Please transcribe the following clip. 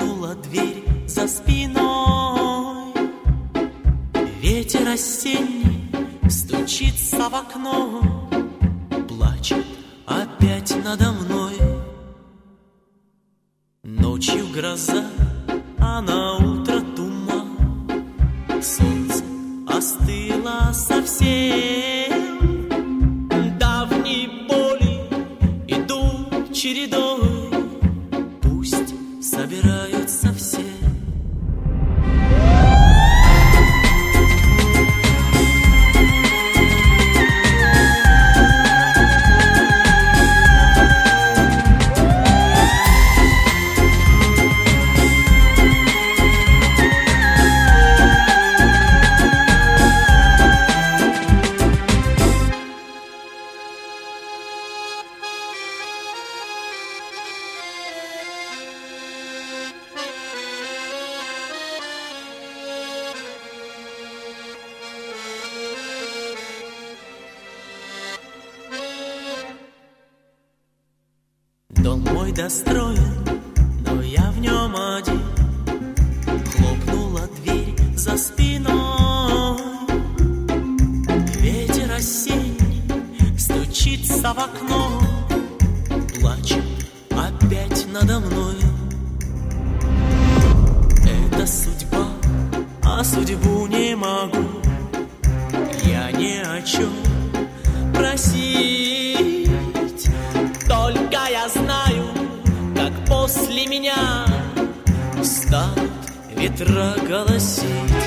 Хлопнула дверь за спиной. Ветер осенний стучится в окно, плачет опять надо мной. Ночью гроза, а на утро туман. Солнце остыло совсем. Давние боли идут чередой, пусть собираются все. Дом мой достроен, но я в нем один. Хлопнула дверь за спиной. Ветер осенний стучится в окно, плачет опять надо мной. Это судьба, а судьбу не могу я ни о чем просить. Только я знаю, как после меня станут ветра голосить.